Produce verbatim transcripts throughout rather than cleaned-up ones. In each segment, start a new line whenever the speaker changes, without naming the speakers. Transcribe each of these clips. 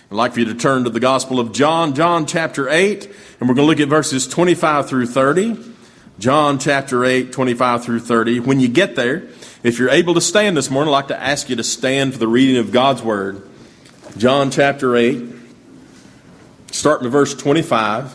I'd like for you to turn to the Gospel of John, John chapter eight, and we're going to look at verses twenty-five through thirty. John chapter eight, twenty-five through thirty. When you get there, if you're able to stand this morning, I'd like to ask you to stand for the reading of God's Word. John chapter eight, starting with verse twenty-five.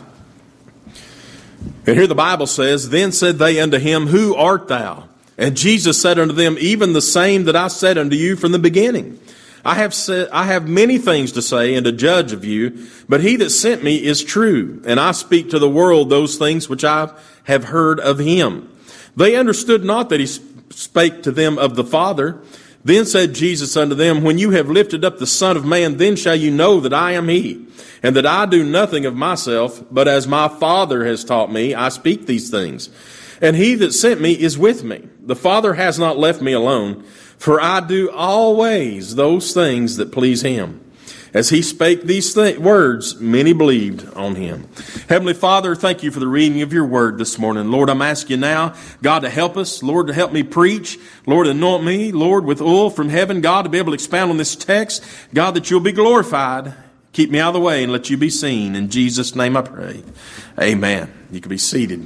And here the Bible says, "Then said they unto him, Who art thou? And Jesus said unto them, Even the same that I said unto you from the beginning. I have said, I have many things to say and to judge of you, but he that sent me is true, and I speak to the world those things which I have heard of him. They understood not that he spake to them of the Father. Then said Jesus unto them, When you have lifted up the Son of Man, then shall you know that I am he, and that I do nothing of myself, but as my Father has taught me, I speak these things. And he that sent me is with me. The Father has not left me alone, for I do always those things that please him. As he spake these th- words, many believed on him." Heavenly Father, thank you for the reading of your word this morning. Lord, I'm asking you now, God, to help us. Lord, to help me preach. Lord, anoint me, Lord, with oil from heaven, God, to be able to expound on this text. God, that you'll be glorified. Keep me out of the way and let you be seen. In Jesus' name I pray. Amen. You can be seated.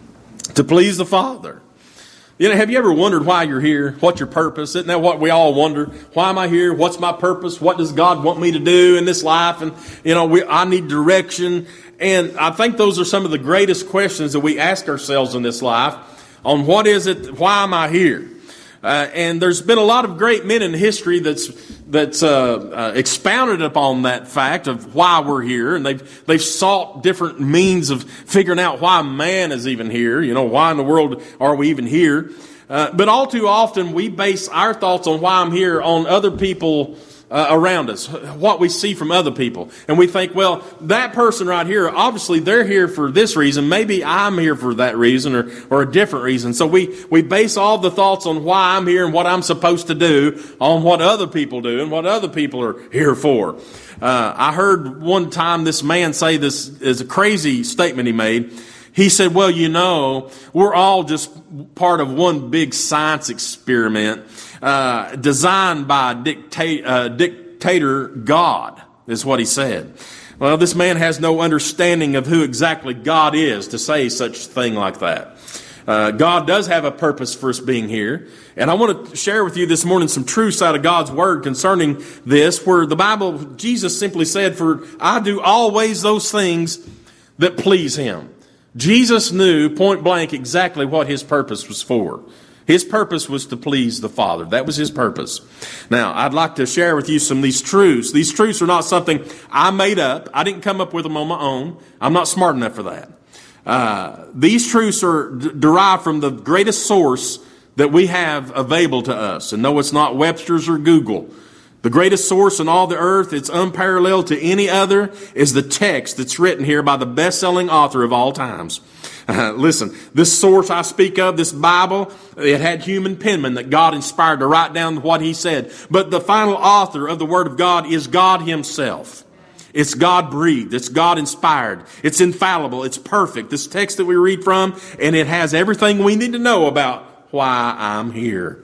To please the Father. You know, have you ever wondered why you're here? What's your purpose? Isn't that what we all wonder? Why am I here? What's my purpose? What does God want me to do in this life? And, you know, we, I need direction. And I think those are some of the greatest questions that we ask ourselves in this life on what is it, why am I here? Uh, and there's been a lot of great men in history that's that's uh, uh, expounded upon that fact of why we're here, and they've they've sought different means of figuring out why man is even here. You know, why in the world are we even here? Uh, but all too often we base our thoughts on why I'm here on other people uh, around us, what we see from other people, and we think, well, that person right here, obviously they're here for this reason. Maybe I'm here for that reason, or or a different reason. So we we base all the thoughts on why I'm here and what I'm supposed to do on what other people do and what other people are here for. Uh, I heard one time this man say this is a crazy statement he made. He said, well, you know, we're all just part of one big science experiment uh, designed by a dicta- uh, dictator God, is what he said. Well, this man has no understanding of who exactly God is to say such a thing like that. Uh, God does have a purpose for us being here. And I want to share with you this morning some truths out of God's Word concerning this, where the Bible, Jesus simply said, for I do always those things that please him. Jesus knew point blank exactly what his purpose was for. His purpose was to please the Father. That was his purpose. Now, I'd like to share with you some of these truths. These truths are not something I made up. I didn't come up with them on my own. I'm not smart enough for that. Uh, these truths are d- derived from the greatest source that we have available to us. And no, it's not Webster's or Google. The greatest source in all the earth, it's unparalleled to any other, is the text that's written here by the best-selling author of all times. Uh, listen, this source I speak of, this Bible, it had human penmen that God inspired to write down what he said. But the final author of the Word of God is God himself. It's God-breathed. It's God-inspired. It's infallible. It's perfect. This text that we read from, and it has everything we need to know about why I'm here.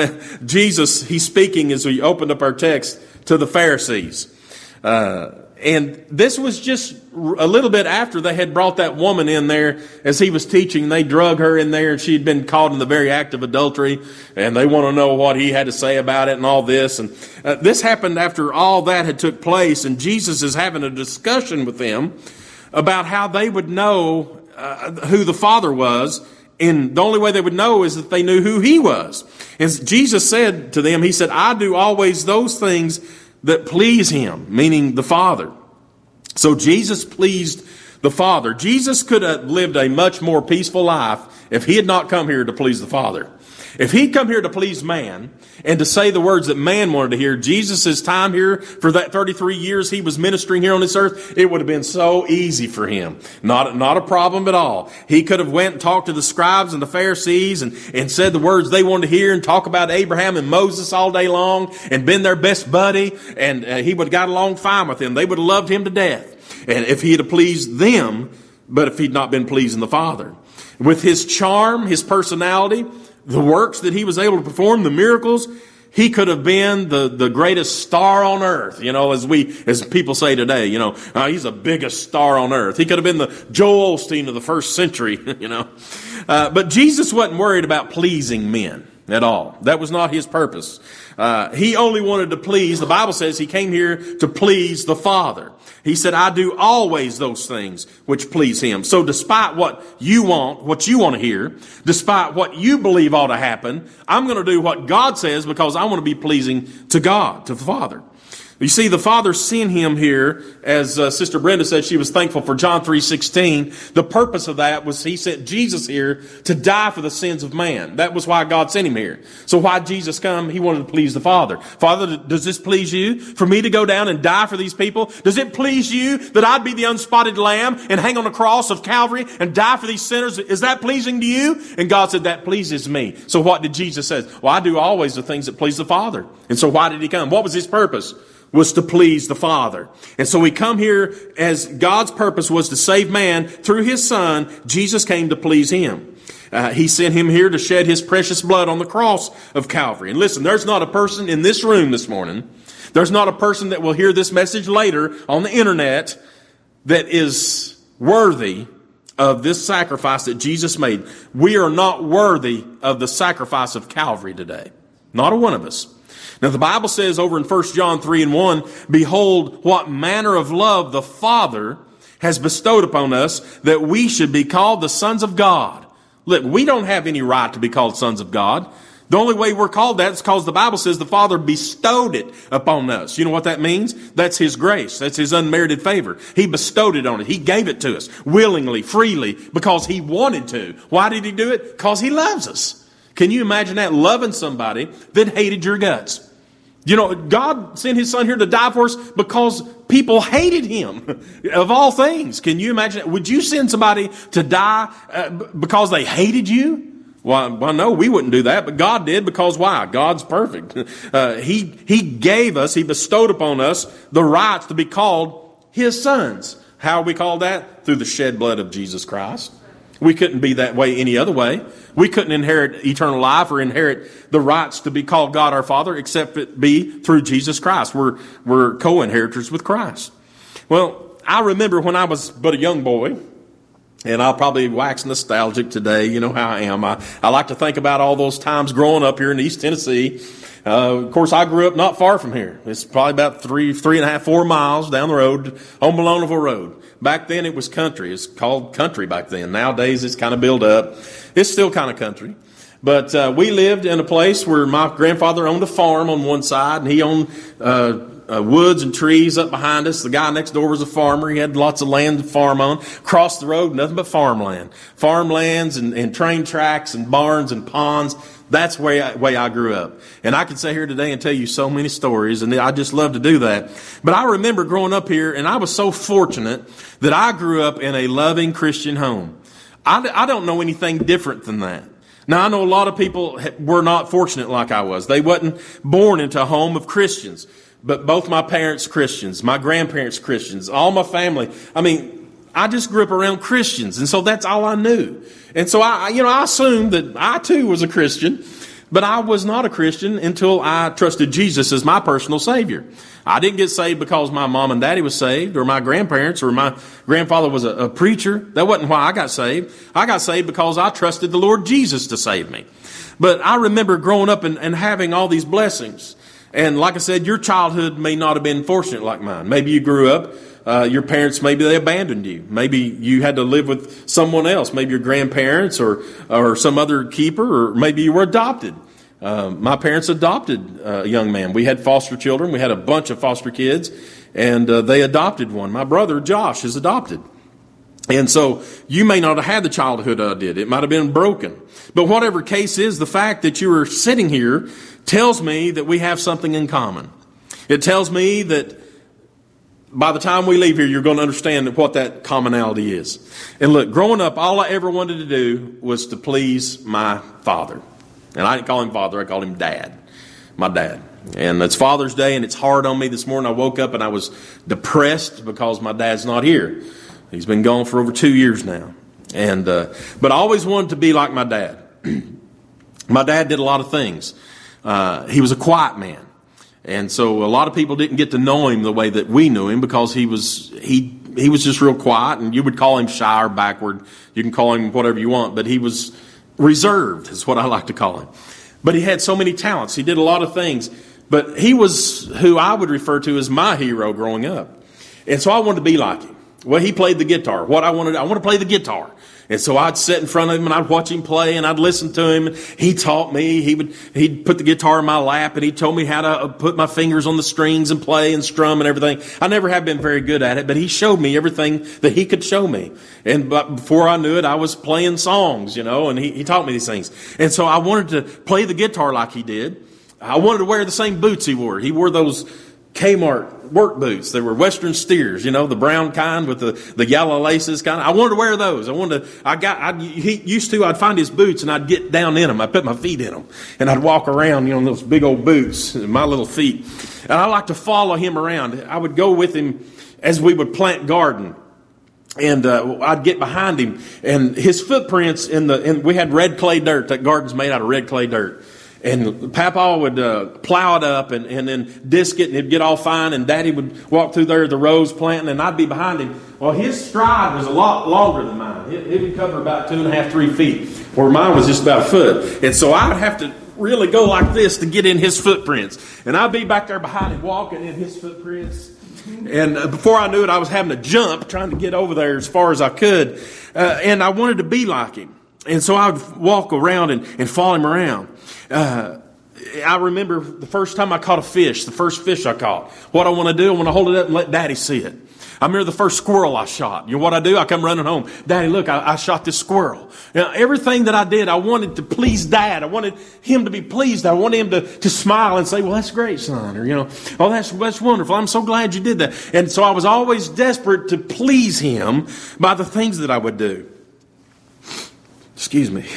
Jesus, he's speaking as we opened up our text to the Pharisees. Uh, and this was just a little bit after they had brought that woman in there as he was teaching. They drug her in there and she'd been caught in the very act of adultery. And they want to know what he had to say about it and all this. And uh, this happened after all that had took place. And Jesus is having a discussion with them about how they would know uh, who the Father was. And the only way they would know is that they knew who he was. And Jesus said to them, he said, I do always those things that please him, meaning the Father. So Jesus pleased the Father. Jesus could have lived a much more peaceful life if he had not come here to please the Father. If he'd come here to please man and to say the words that man wanted to hear, Jesus' time here for that thirty-three years he was ministering here on this earth, it would have been so easy for him. Not, not a problem at all. He could have went and talked to the scribes and the Pharisees and, and said the words they wanted to hear and talk about Abraham and Moses all day long and been their best buddy, and uh, he would have got along fine with them. They would have loved him to death. And if he had pleased them, but if he'd not been pleasing the Father. With his charm, his personality, the works that he was able to perform, the miracles, He could have been the, the greatest star on earth, you know, as we, as people say today, you know, uh, he's the biggest star on earth. He could have been the Joel Osteen of the first century, you know. Uh, but Jesus wasn't worried about pleasing men at all. That was not his purpose. Uh, he only wanted to please, the Bible says he came here to please the Father. He said, I do always those things which please him. So despite what you want, what you want to hear, despite what you believe ought to happen, I'm going to do what God says because I want to be pleasing to God, to the Father. You see, the Father sent him here, as uh, Sister Brenda said, she was thankful for John three sixteen. The purpose of that was he sent Jesus here to die for the sins of man. That was why God sent him here. So why did Jesus come? He wanted to please the Father. Father, does this please you? For me to go down and die for these people? Does it please you that I'd be the unspotted lamb and hang on the cross of Calvary and die for these sinners? Is that pleasing to you? And God said, that pleases me. So what did Jesus say? Well, I do always the things that please the Father. And so why did he come? What was his purpose? Was to please the Father. And so we come here as God's purpose was to save man through his Son. Jesus came to please him. Uh, he sent him here to shed his precious blood on the cross of Calvary. And listen, there's not a person in this room this morning, there's not a person that will hear this message later on the internet that is worthy of this sacrifice that Jesus made. We are not worthy of the sacrifice of Calvary today. Not a one of us. Now the Bible says over in First John three and one, behold, what manner of love the Father has bestowed upon us that we should be called the sons of God. Look, we don't have any right to be called sons of God. The only way we're called that is because the Bible says the Father bestowed it upon us. You know what that means? That's his grace. That's his unmerited favor. He bestowed it on us. He gave it to us willingly, freely, because he wanted to. Why did he do it? Because he loves us. Can you imagine that? Loving somebody that hated your guts. You know, God sent his Son here to die for us because people hated him, of all things. Can you imagine that? Would you send somebody to die uh, because they hated you? Well, well, no, we wouldn't do that, but God did because why? God's perfect. Uh, he, he gave us, he bestowed upon us the rights to be called his sons. How are we called that? Through the shed blood of Jesus Christ. We couldn't be that way any other way. We couldn't inherit eternal life or inherit the rights to be called God our Father except it be through Jesus Christ. We're, we're co-inheritors with Christ. Well, I remember when I was but a young boy, and I'll probably wax nostalgic today. You know how I am. I, I like to think about all those times growing up here in East Tennessee. Uh, of course, I grew up not far from here. It's probably about three, three and a half, four miles down the road on Malonaville Road. Back then it was country. It's called country back then. Nowadays it's kind of built up. It's still kind of country. But uh, we lived in a place where my grandfather owned a farm on one side, and he owned uh, uh, woods and trees up behind us. The guy next door was a farmer. He had lots of land to farm on. Across the road, nothing but farmland. Farmlands and, and train tracks and barns and ponds. That's the way I, way I grew up. And I could sit here today and tell you so many stories, and I just love to do that. But I remember growing up here, and I was so fortunate that I grew up in a loving Christian home. I, I don't know anything different than that. Now, I know a lot of people were not fortunate like I was. They wasn't born into a home of Christians. But both my parents Christians, my grandparents Christians, all my family. I mean, I just grew up around Christians, and so that's all I knew. And so I, you know, I assumed that I too was a Christian, but I was not a Christian until I trusted Jesus as my personal Savior. I didn't get saved because my mom and daddy was saved, or my grandparents, or my grandfather was a, a preacher. That wasn't why I got saved. I got saved because I trusted the Lord Jesus to save me. But I remember growing up and, and having all these blessings. And like I said, your childhood may not have been fortunate like mine. Maybe you grew up, uh, your parents, maybe they abandoned you. Maybe you had to live with someone else, maybe your grandparents or, or some other keeper, or maybe you were adopted. Uh, my parents adopted a young man. We had foster children. We had a bunch of foster kids, and uh, they adopted one. My brother, Josh, is adopted. And so you may not have had the childhood I did. It might have been broken. But whatever case is, the fact that you are sitting here tells me that we have something in common. It tells me that by the time we leave here, you're going to understand what that commonality is. And look, growing up, all I ever wanted to do was to please my father. And I didn't call him father, I called him dad. My dad. And it's Father's Day, and it's hard on me this morning. I woke up and I was depressed because my dad's not here. He's been gone for over two years now. And uh, but I always wanted to be like my dad. My dad did a lot of things. Uh, he was a quiet man. And so a lot of people didn't get to know him the way that we knew him because he was he he was just real quiet, and you would call him shy or backward. You can call him whatever you want, but he was reserved is what I like to call him. But he had so many talents. He did a lot of things. But he was who I would refer to as my hero growing up. And so I wanted to be like him. Well, he played the guitar. What I wanted, I wanted to play the guitar. And so I'd sit in front of him and I'd watch him play and I'd listen to him. He taught me. He would, he'd put the guitar in my lap and he told me how to put my fingers on the strings and play and strum and everything. I never have been very good at it, but he showed me everything that he could show me. And but before I knew it, I was playing songs, you know, and he, he taught me these things. And so I wanted to play the guitar like he did. I wanted to wear the same boots he wore. He wore those Kmart work boots. They were Western Steers, you know, the brown kind with the, the yellow laces kind. I wanted to wear those. I wanted to, I got, I he used to, I'd find his boots and I'd get down in them. I'd put my feet in them and I'd walk around, you know, in those big old boots, my little feet. And I like to follow him around. I would go with him as we would plant garden. And uh, I'd get behind him and his footprints in the, and we had red clay dirt. That garden's made out of red clay dirt. And Papa would uh, plow it up and, and then disc it and it'd get all fine. And Daddy would walk through there, the rows planting, and I'd be behind him. Well, his stride was a lot longer than mine. It, it would cover about two and a half, three feet, where mine was just about a foot. And so I would have to really go like this to get in his footprints. And I'd be back there behind him walking in his footprints. And uh, before I knew it, I was having to jump, trying to get over there as far as I could. Uh, and I wanted to be like him. And so I would walk around and, and follow him around. Uh, I remember the first time I caught a fish, the first fish I caught. What I want to do, I want to hold it up and let Daddy see it. I remember the first squirrel I shot. You know what I do? I come running home. Daddy, look, I, I shot this squirrel. You know, everything that I did, I wanted to please Dad. I wanted him to be pleased. I wanted him to, to smile and say, well, that's great, son. Or, you know, oh, that's, that's wonderful. I'm so glad you did that. And so I was always desperate to please him by the things that I would do. Excuse me.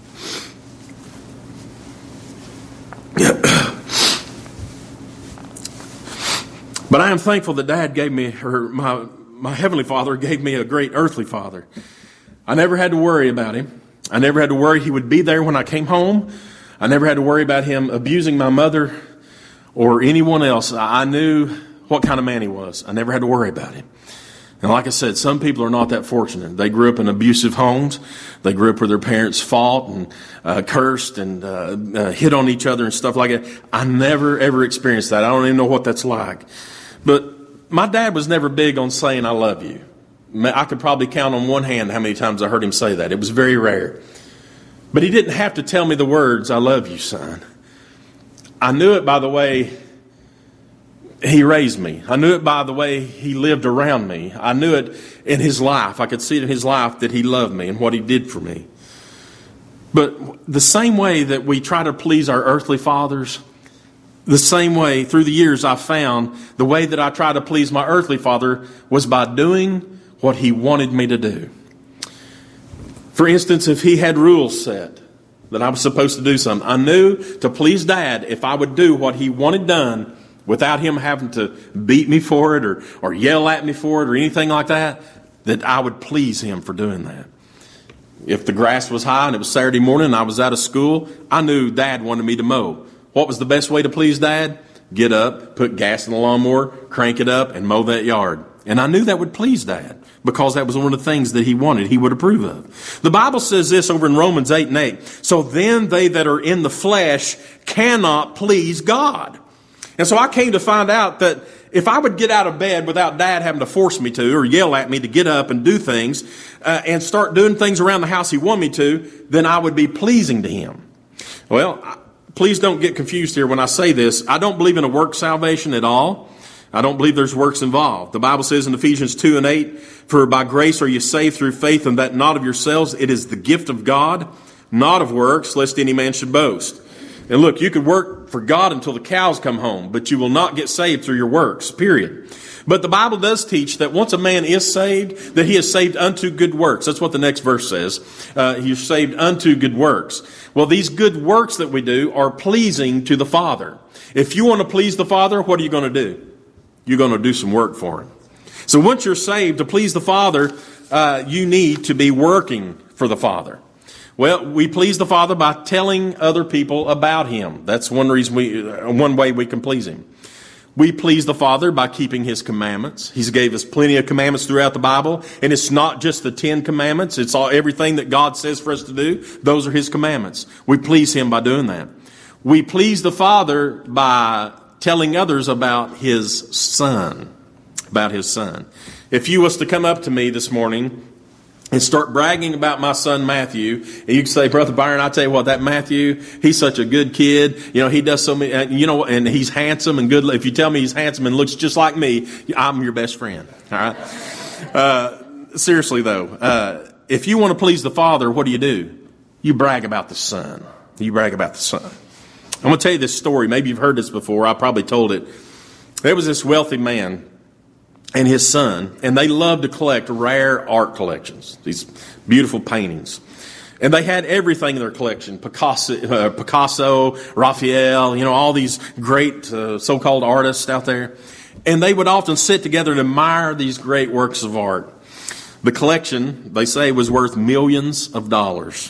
But I am thankful that Dad gave me, or my, my Heavenly Father gave me a great earthly father. I never had to worry about him. I never had to worry he would be there when I came home. I never had to worry about him abusing my mother or anyone else. I knew what kind of man he was. I never had to worry about him. And like I said, some people are not that fortunate. They grew up in abusive homes. They grew up where their parents fought and uh, cursed and uh, uh, hit on each other and stuff like that. I never, ever experienced that. I don't even know what that's like. But my dad was never big on saying, I love you. I could probably count on one hand how many times I heard him say that. It was very rare. But he didn't have to tell me the words, I love you, son. I knew it by the way he raised me. I knew it by the way he lived around me. I knew it in his life. I could see it in his life that he loved me and what he did for me. But the same way that we try to please our earthly fathers, the same way through the years I found the way that I try to please my earthly father was by doing what he wanted me to do. For instance, if he had rules set that I was supposed to do something, I knew to please Dad, if I would do what he wanted done, without him having to beat me for it or, or yell at me for it or anything like that, that I would please him for doing that. If the grass was high and it was Saturday morning and I was out of school, I knew Dad wanted me to mow. What was the best way to please Dad? Get up, put gas in the lawnmower, crank it up, and mow that yard. And I knew that would please Dad because that was one of the things that he wanted, he would approve of. The Bible says this over in Romans eight and eight. So then they that are in the flesh cannot please God. And so I came to find out that if I would get out of bed without Dad having to force me to or yell at me to get up and do things uh, and start doing things around the house he wanted me to, then I would be pleasing to him. Well, please don't get confused here when I say this. I don't believe in a work salvation at all. I don't believe there's works involved. The Bible says in Ephesians two and eight, for by grace are you saved through faith, and that not of yourselves. It is the gift of God, not of works, lest any man should boast. And look, you could work for God until the cows come home, but you will not get saved through your works, period. But the Bible does teach that once a man is saved, that he is saved unto good works. That's what the next verse says. Uh, he's saved unto good works. Well, these good works that we do are pleasing to the Father. If you want to please the Father, what are you going to do? You're going to do some work for him. So once you're saved, to please the Father, uh, you need to be working for the Father. Well, we please the Father by telling other people about Him. That's one reason we, one way we can please Him. We please the Father by keeping His commandments. He's gave us plenty of commandments throughout the Bible, and it's not just the Ten Commandments. It's all everything that God says for us to do. Those are His commandments. We please Him by doing that. We please the Father by telling others about His Son. About His Son. If you was to come up to me this morning and start bragging about my son Matthew, and you can say, Brother Byron, I tell you what, that Matthew, he's such a good kid. You know, he does so many, you know, and he's handsome and good. If you tell me he's handsome and looks just like me, I'm your best friend. All right. Uh, seriously though, uh, if you want to please the Father, what do you do? You brag about the Son. You brag about the Son. I'm going to tell you this story. Maybe you've heard this before. I probably told it. There was this wealthy man and his son, and they loved to collect rare art collections, these beautiful paintings. And they had everything in their collection, Picasso, uh, Picasso, Raphael, you know, all these great uh, so-called artists out there. And they would often sit together and admire these great works of art. The collection, they say, was worth millions of dollars.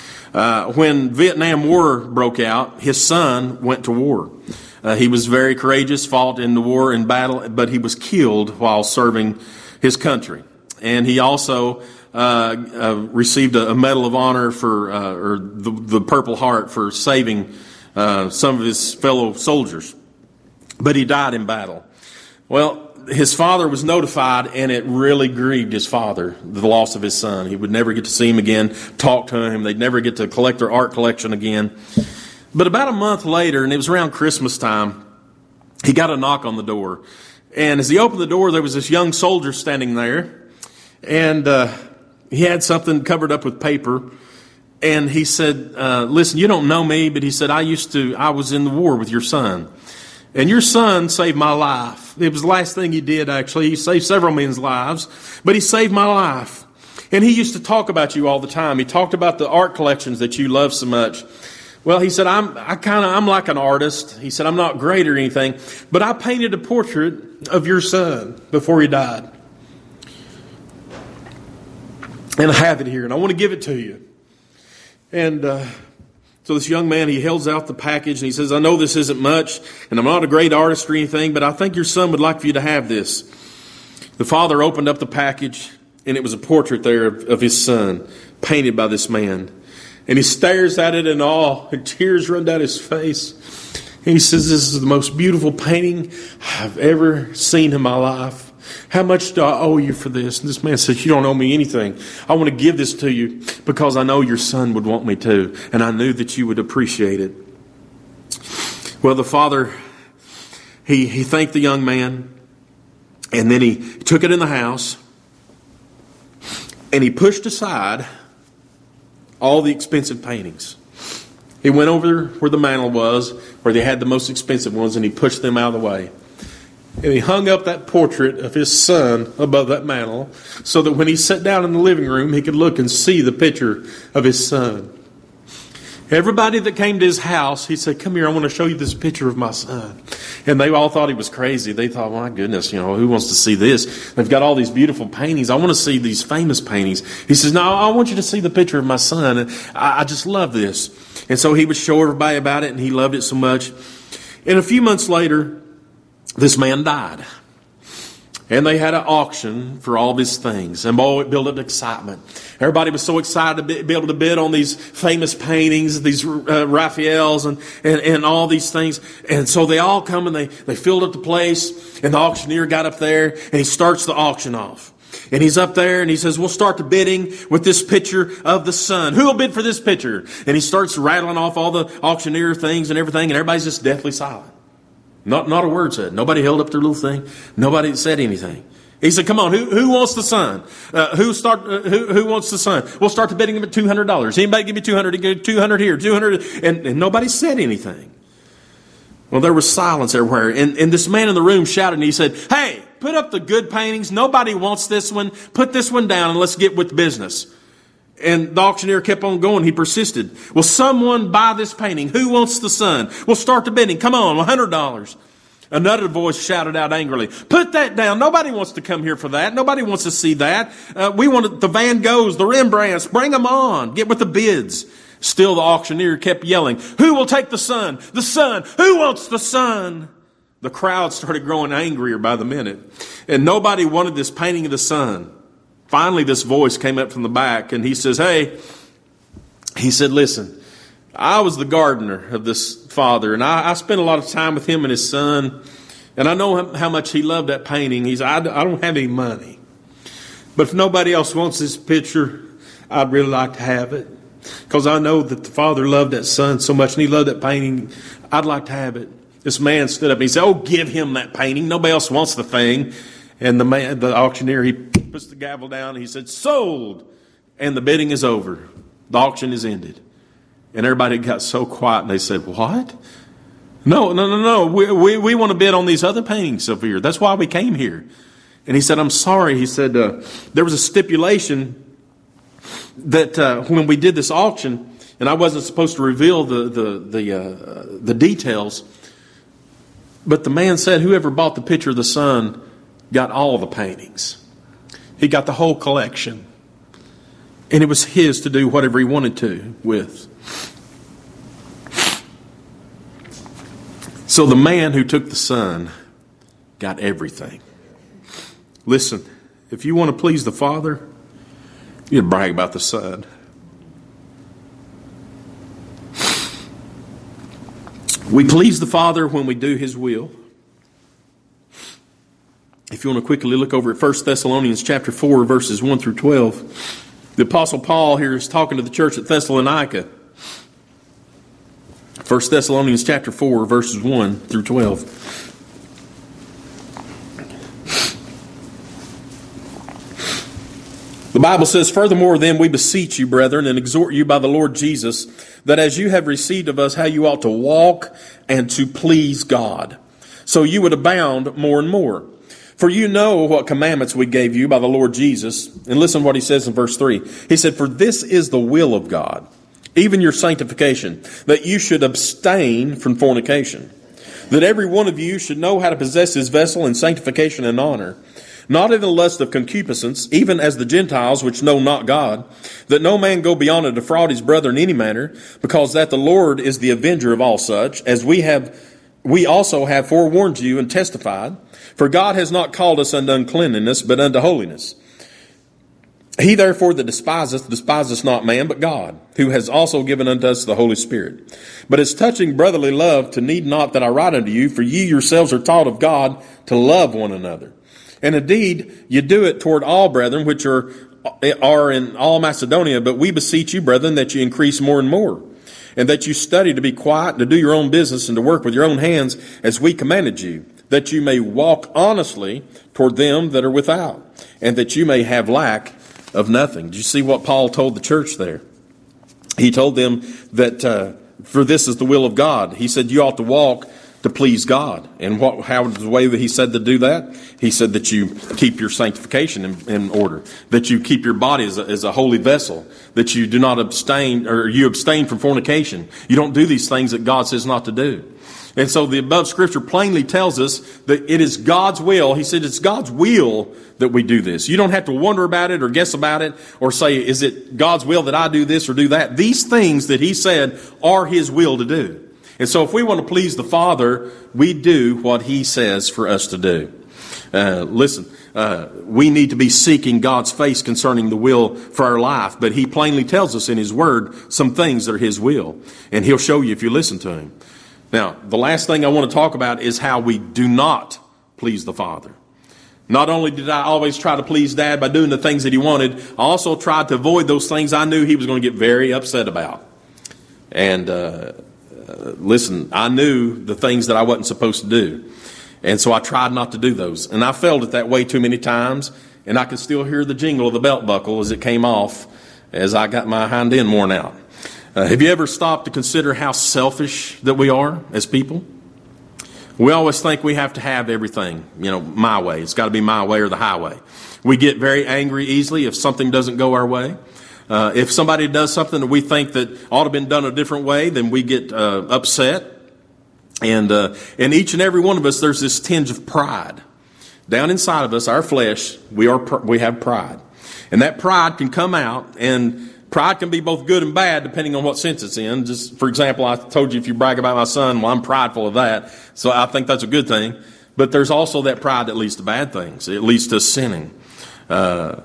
Uh, when Vietnam War broke out, his son went to war. Uh, he was very courageous, fought in the war in battle, but he was killed while serving his country. And he also uh, uh, received a, a Medal of Honor for, uh, or the, the Purple Heart for saving uh, some of his fellow soldiers. But he died in battle. Well, his father was notified, and it really grieved his father, the loss of his son. He would never get to see him again, talk to him. They'd never get to collect their art collection again. But about a month later, and it was around Christmas time, he got a knock on the door. And as he opened the door, there was this young soldier standing there. And uh, he had something covered up with paper. And he said, uh, listen, you don't know me, but he said, I used to, I was in the war with your son. And your son saved my life. It was the last thing he did, actually. He saved several men's lives, but he saved my life. And he used to talk about you all the time. He talked about the art collections that you love so much. Well, he said, I'm I kind of I'm like an artist. He said, I'm not great or anything, but I painted a portrait of your son before he died. And I have it here, and I want to give it to you. And uh, so this young man, he holds out the package, and he says, I know this isn't much, and I'm not a great artist or anything, but I think your son would like for you to have this. The father opened up the package, and it was a portrait there of, of his son, painted by this man. And he stares at it in awe, and tears run down his face. And he says, this is the most beautiful painting I've ever seen in my life. How much do I owe you for this? And this man says, you don't owe me anything. I want to give this to you because I know your son would want me to. And I knew that you would appreciate it. Well, the father, he, he thanked the young man. And then he took it in the house. And he pushed aside all the expensive paintings. He went over where the mantle was, where they had the most expensive ones, and he pushed them out of the way. And he hung up that portrait of his son above that mantle so that when he sat down in the living room, he could look and see the picture of his son. Everybody that came to his house, he said, come here, I want to show you this picture of my son. And they all thought he was crazy. They thought, my goodness, you know, who wants to see this? They've got all these beautiful paintings. I want to see these famous paintings. He says, no, I want you to see the picture of my son. And I, I just love this. And so he would show everybody about it, and he loved it so much. And a few months later, this man died. And they had an auction for all of his things. And boy, it built up excitement. Everybody was so excited to be able to bid on these famous paintings, these uh, Raphaels and, and, and all these things. And so they all come and they, they filled up the place. And the auctioneer got up there and he starts the auction off. And he's up there and he says, we'll start the bidding with this picture of the son. Who will bid for this picture? And he starts rattling off all the auctioneer things and everything. And everybody's just deathly silent. Not not a word said. Nobody held up their little thing. Nobody said anything. He said, come on, who who wants the son? Uh, who start? Uh, who who wants the son? We'll start the bidding at two hundred dollars. Anybody give me two hundred dollars? two hundred here, two hundred dollars. And, and nobody said anything. Well, there was silence everywhere. And, and this man in the room shouted and he said, hey, put up the good paintings. Nobody wants this one. Put this one down and let's get with business. And the auctioneer kept on going. He persisted. Will someone buy this painting? Who wants the son? We'll start the bidding. Come on, one hundred dollars. Another voice shouted out angrily, "Put that down. Nobody wants to come here for that. Nobody wants to see that. Uh, we want the Van Goghs, the Rembrandts. Bring them on. Get with the bids." Still the auctioneer kept yelling, "Who will take the sun? The sun. Who wants the sun?" The crowd started growing angrier by the minute, and nobody wanted this painting of the sun. Finally, this voice came up from the back, and he says, "Hey," he said, "listen, I was the gardener of this father, and I, I spent a lot of time with him and his son, and I know how, how much he loved that painting. He said, I, I don't have any money, but if nobody else wants this picture, I'd really like to have it, because I know that the father loved that son so much, and he loved that painting. I'd like to have it." This man stood up and he said, "Oh, give him that painting. Nobody else wants the thing." And the man, the auctioneer, he puts the gavel down and he said, "Sold." And the bidding is over. The auction is ended. And everybody got so quiet, and they said, "What? No, no, no, no. We, we, we want to bid on these other paintings over here. That's why we came here." And he said, "I'm sorry." He said, uh, there was a stipulation that uh, when we did this auction, and I wasn't supposed to reveal the, the, the, uh, the details, but the man said whoever bought the picture of the sun got all the paintings. He got the whole collection. And it was his to do whatever he wanted to with. So the man who took the sun got everything. Listen, if you want to please the Father, you brag about the Son. We please the Father when we do His will. If you want to quickly look over at First Thessalonians chapter four, verses one through twelve, the Apostle Paul here is talking to the church at Thessalonica. First Thessalonians chapter four, verses one through twelve. The Bible says, "Furthermore, then we beseech you, brethren, and exhort you by the Lord Jesus, that as you have received of us how you ought to walk and to please God, so you would abound more and more. For you know what commandments we gave you by the Lord Jesus." And listen to what he says in verse three. He said, "For this is the will of God, even your sanctification, that you should abstain from fornication, that every one of you should know how to possess his vessel in sanctification and honor, not in the lust of concupiscence, even as the Gentiles which know not God, that no man go beyond to defraud his brother in any manner, because that the Lord is the avenger of all such, as we have we also have forewarned you and testified. For God has not called us unto uncleanness, but unto holiness. He therefore that despiseth, despiseth not man, but God, who has also given unto us the Holy Spirit. But as touching brotherly love, to need not that I write unto you, for ye yourselves are taught of God to love one another. And indeed, you do it toward all brethren, which are, are in all Macedonia. But we beseech you, brethren, that you increase more and more, and that you study to be quiet, and to do your own business, and to work with your own hands, as we commanded you, that you may walk honestly toward them that are without, and that you may have lack of nothing." Do you see what Paul told the church there? He told them that uh, for this is the will of God. He said you ought to walk to please God. And what, how was the way that he said to do that? He said that you keep your sanctification in, in order, that you keep your body as a, as a holy vessel, that you do not abstain, or you abstain from fornication. You don't do these things that God says not to do. And so the above scripture plainly tells us that it is God's will. He said it's God's will that we do this. You don't have to wonder about it or guess about it or say, is it God's will that I do this or do that? These things that he said are his will to do. And so if we want to please the Father, we do what he says for us to do. Uh, listen, uh, we need to be seeking God's face concerning the will for our life. But he plainly tells us in his word some things that are his will. And he'll show you if you listen to him. Now, the last thing I want to talk about is how we do not please the Father. Not only did I always try to please Dad by doing the things that he wanted, I also tried to avoid those things I knew he was going to get very upset about. And uh, uh, listen, I knew the things that I wasn't supposed to do. And so I tried not to do those. And I felt it that way too many times. And I could still hear the jingle of the belt buckle as it came off as I got my hind end worn out. Uh, have you ever stopped to consider how selfish that we are as people? We always think we have to have everything, you know, my way. It's got to be my way or the highway. We get very angry easily if something doesn't go our way. Uh, if somebody does something that we think that ought to have been done a different way, then we get uh, upset. And uh, in each and every one of us, there's this tinge of pride. Down inside of us, our flesh, we are we have pride. And that pride can come out, and pride can be both good and bad depending on what sense it's in. Just for example, I told you if you brag about my son, well, I'm prideful of that. So I think that's a good thing. But there's also that pride that leads to bad things. It leads to sinning. Uh,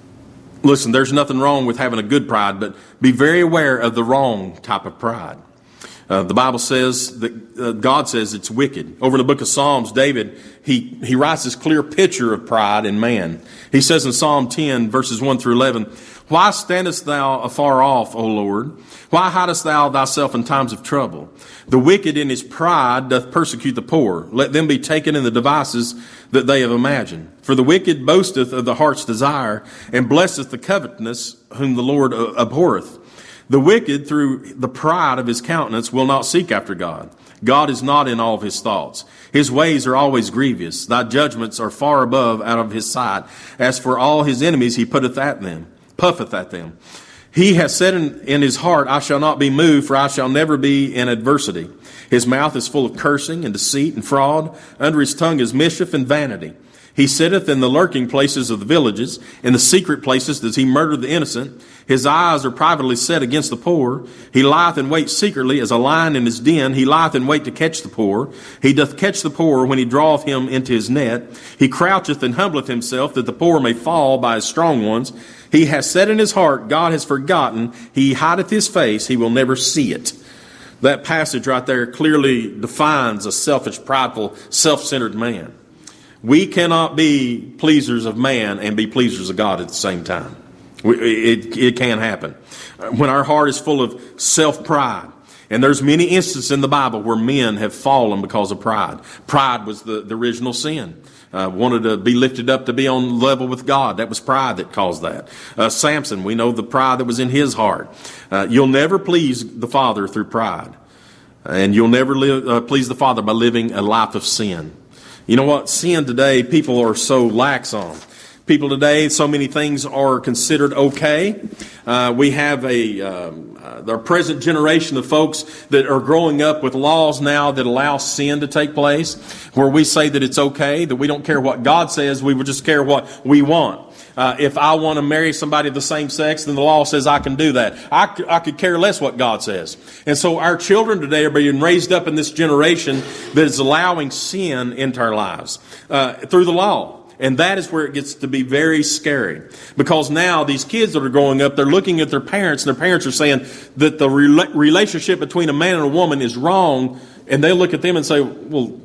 listen, there's nothing wrong with having a good pride, but be very aware of the wrong type of pride. Uh, the Bible says that uh, God says it's wicked. Over in the book of Psalms, David, he, he writes this clear picture of pride in man. He says in Psalm ten, verses one through eleven, "Why standest thou afar off, O Lord? Why hidest thou thyself in times of trouble? The wicked in his pride doth persecute the poor. Let them be taken in the devices that they have imagined. For the wicked boasteth of the heart's desire, and blesseth the covetousness whom the Lord abhorreth. The wicked, through the pride of his countenance, will not seek after God. God is not in all of his thoughts. His ways are always grievous. Thy judgments are far above out of his sight. As for all his enemies, he putteth at them, puffeth at them. He has said in, in his heart, I shall not be moved, for I shall never be in adversity. His mouth is full of cursing and deceit and fraud. Under his tongue is mischief and vanity. He sitteth in the lurking places of the villages. In the secret places does he murder the innocent. His eyes are privately set against the poor. He lieth in wait secretly as a lion in his den. He lieth in wait to catch the poor. He doth catch the poor when he draweth him into his net. He croucheth and humbleth himself, that the poor may fall by his strong ones. He has said in his heart, God has forgotten. He hideth his face. He will never see it." That passage right there clearly defines a selfish, prideful, self-centered man. We cannot be pleasers of man and be pleasers of God at the same time. We, it, it can happen. When our heart is full of self-pride, and there's many instances in the Bible where men have fallen because of pride. Pride was the, the original sin. Uh, wanted to be lifted up to be on level with God. That was pride that caused that. Uh, Samson, we know the pride that was in his heart. Uh, you'll never please the Father through pride. And you'll never live, uh, please the Father by living a life of sin. You know what? Sin today, people are so lax on. People today, so many things are considered okay. Uh, we have a um, uh, our present generation of folks that are growing up with laws now that allow sin to take place, where we say that it's okay, that we don't care what God says, we would just care what we want. Uh, if I want to marry somebody of the same sex, then the law says I can do that. I, c- I could care less what God says. And so our children today are being raised up in this generation that is allowing sin into our lives uh, through the law. And that is where it gets to be very scary. Because now these kids that are growing up, they're looking at their parents, and their parents are saying that the rela- relationship between a man and a woman is wrong. And they look at them and say, well,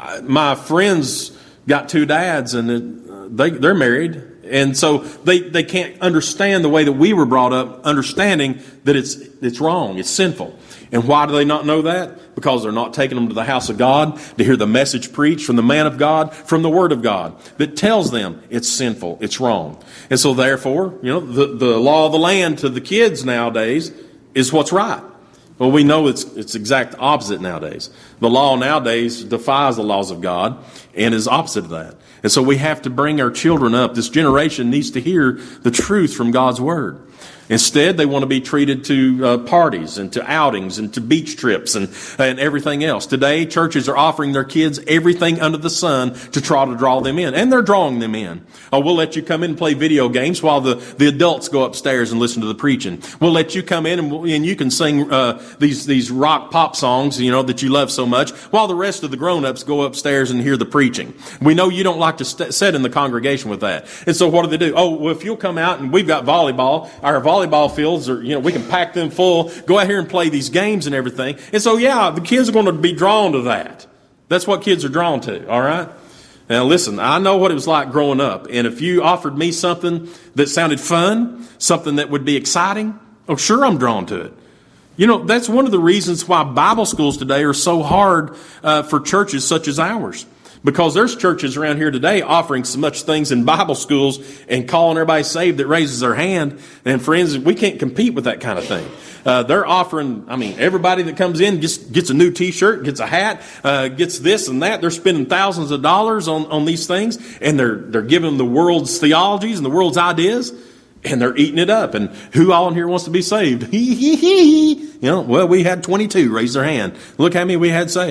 my friends got two dads, and it, they, they're married. And so they, they can't understand the way that we were brought up, understanding that it's it's wrong, it's sinful. And why do they not know that? Because they're not taking them to the house of God to hear the message preached from the man of God, from the Word of God, that tells them it's sinful, it's wrong. And so therefore, you know, the, the law of the land to the kids nowadays is what's right. Well, we know it's it's exact opposite nowadays. The law nowadays defies the laws of God and is opposite of that. And so we have to bring our children up. This generation needs to hear the truth from God's Word. Instead, they want to be treated to uh, parties and to outings and to beach trips and, and everything else. Today, churches are offering their kids everything under the sun to try to draw them in. And they're drawing them in. Oh, we'll let you come in and play video games while the, the adults go upstairs and listen to the preaching. We'll let you come in and, and you can sing uh, these, these rock pop songs, you know, that you love so much, while the rest of the grown-ups go upstairs and hear the preaching. We know you don't like to st- sit in the congregation with that. And so what do they do? Oh, well, if you'll come out, and we've got volleyball, our volleyball Volleyball fields, or you know, we can pack them full, go out here and play these games and everything. And so, yeah, the kids are going to be drawn to that. That's what kids are drawn to, all right? Now, listen, I know what it was like growing up. And if you offered me something that sounded fun, something that would be exciting, oh, sure, I'm drawn to it. You know, that's one of the reasons why Bible schools today are so hard uh, for churches such as ours. Because there's churches around here today offering so much things in Bible schools and calling everybody saved that raises their hand. And friends, we can't compete with that kind of thing. Uh, they're offering, I mean, everybody that comes in gets, gets a new t-shirt, gets a hat, uh, gets this and that. They're spending thousands of dollars on, on these things, and they're, they're giving them the world's theologies and the world's ideas, and they're eating it up. And who all in here wants to be saved? Hee hee hee. You know, well, we had twenty-two raise their hand. Look how many we had saved.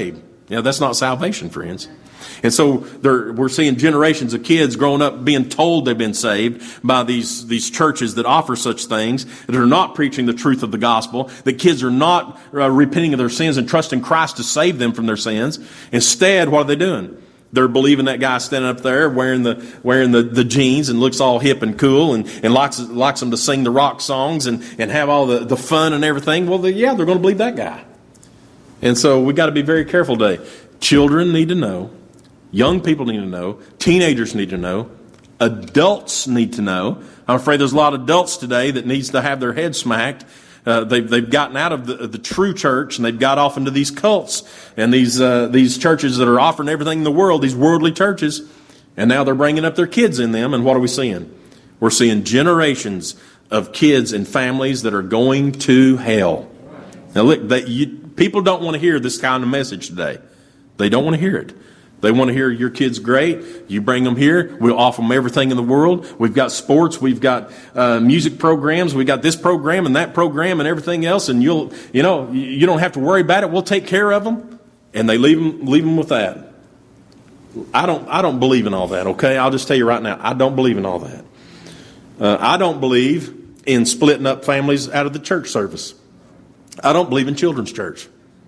You know, that's not salvation, friends. And so there, we're seeing generations of kids growing up being told they've been saved by these, these churches that offer such things, that are not preaching the truth of the gospel, that kids are not uh, repenting of their sins and trusting Christ to save them from their sins. Instead, what are they doing? They're believing that guy standing up there wearing the wearing the, the jeans and looks all hip and cool and, and likes likes them to sing the rock songs and, and have all the, the fun and everything. Well, they, yeah, they're going to believe that guy. And so we got to be very careful today. Children need to know. Young people need to know. Teenagers need to know. Adults need to know. I'm afraid there's a lot of adults today that needs to have their head smacked. Uh, they've, they've gotten out of the, the true church and they've got off into these cults and these uh, these churches that are offering everything in the world, these worldly churches, and now they're bringing up their kids in them. And what are we seeing? We're seeing generations of kids and families that are going to hell. Now look, that you, people don't want to hear this kind of message today. They don't want to hear it. They want to hear your kid's great. You bring them here. We'll offer them everything in the world. We've got sports. We've got uh, music programs. We've got this program and that program and everything else. And you'll, you know, you don't have to worry about it. We'll take care of them. And they leave them, leave them with that. I don't, I don't believe in all that. Okay, I'll just tell you right now. I don't believe in all that. Uh, I don't believe in splitting up families out of the church service. I don't believe in children's church.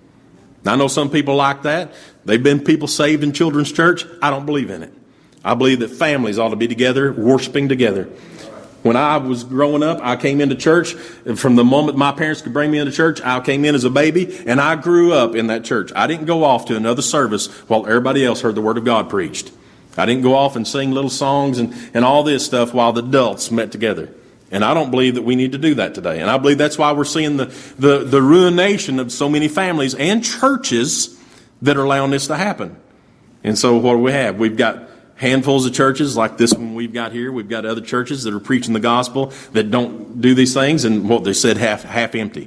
I know some people like that. They've been people saved in children's church. I don't believe in it. I believe that families ought to be together, worshiping together. When I was growing up, I came into church. From the moment my parents could bring me into church, I came in as a baby, and I grew up in that church. I didn't go off to another service while everybody else heard the Word of God preached. I didn't go off and sing little songs and, and all this stuff while the adults met together. And I don't believe that we need to do that today. And I believe that's why we're seeing the, the, the ruination of so many families and churches that are allowing this to happen. And so what do we have? We've got handfuls of churches like this one we've got here. We've got other churches that are preaching the gospel that don't do these things. And what they said, half, half empty.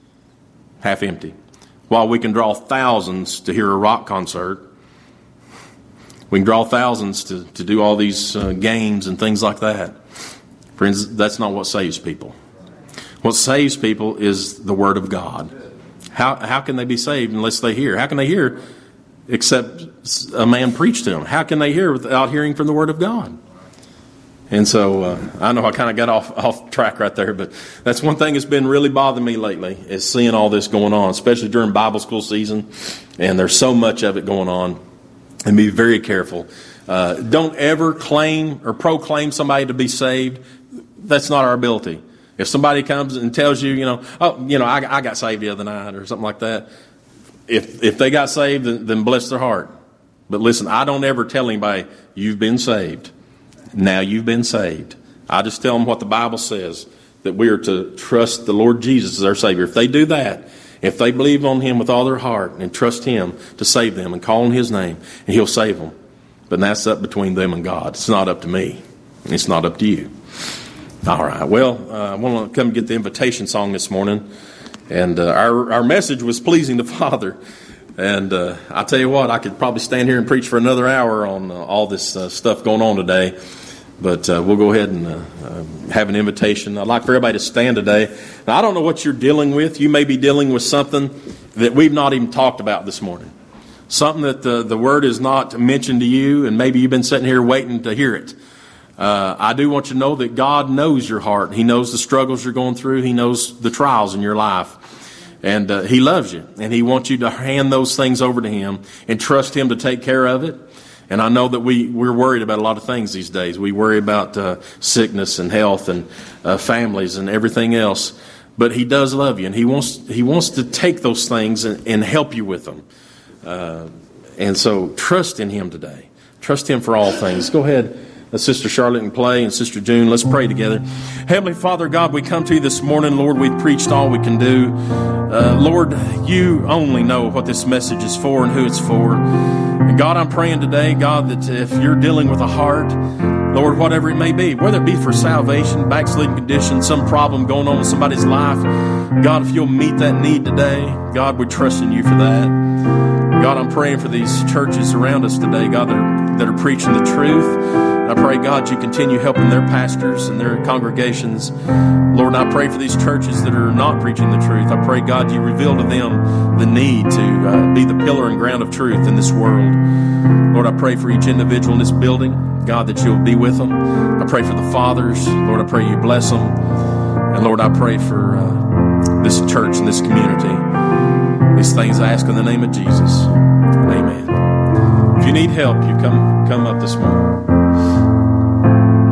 Half empty. While we can draw thousands to hear a rock concert, we can draw thousands to, to do all these uh, games and things like that. Friends, that's not what saves people. What saves people is the Word of God. How how can they be saved unless they hear? How can they hear except a man preach to them? How can they hear without hearing from the Word of God? And so uh, I know I kind of got off, off track right there, but that's one thing that's been really bothering me lately is seeing all this going on, especially during Bible school season. And there's so much of it going on. And be very careful. Uh, don't ever claim or proclaim somebody to be saved. That's not our ability. If somebody comes and tells you, you know, oh, you know, I, I got saved the other night or something like that. If if they got saved, then, then bless their heart. But listen, I don't ever tell anybody, you've been saved. Now you've been saved. I just tell them what the Bible says, that we are to trust the Lord Jesus as our Savior. If they do that, if they believe on Him with all their heart and trust Him to save them and call on His name, and He'll save them. But that's up between them and God. It's not up to me. It's not up to you. All right. Well, uh, I want to come get the invitation song this morning. And uh, our our message was pleasing the Father. And uh, I tell you what, I could probably stand here and preach for another hour on uh, all this uh, stuff going on today. But uh, we'll go ahead and uh, uh, have an invitation. I'd like for everybody to stand today. Now, I don't know what you're dealing with. You may be dealing with something that we've not even talked about this morning. Something that the, the Word is not mentioned to you, and maybe you've been sitting here waiting to hear it. Uh, I do want you to know that God knows your heart. He knows the struggles you're going through. He knows the trials in your life. And uh, He loves you. And He wants you to hand those things over to Him and trust Him to take care of it. And I know that we, we're worried about a lot of things these days. We worry about uh, sickness and health and uh, families and everything else. But He does love you. And He wants He wants to take those things and, and help you with them. Uh, and so trust in Him today. Trust Him for all things. Go ahead. Let Sister Charlotte and play, and Sister June, let's pray together. Heavenly Father, God, we come to you this morning. Lord, we've preached all we can do. Uh, Lord, you only know what this message is for and who it's for. And God, I'm praying today, God, that if you're dealing with a heart, Lord, whatever it may be, whether it be for salvation, backsliding condition, some problem going on in somebody's life, God, if you'll meet that need today, God, we trust in you for that. God, I'm praying for these churches around us today, God, that are that are preaching the truth. I pray, God, you continue helping their pastors and their congregations. Lord, I pray for these churches that are not preaching the truth. I pray, God, you reveal to them the need to uh, be the pillar and ground of truth in this world. Lord, I pray for each individual in this building, God, that you'll be with them. I pray for the fathers. Lord, I pray you bless them. And Lord, I pray for uh, this church and this community. These things I ask in the name of Jesus. Amen. If you need help, you come come up this morning.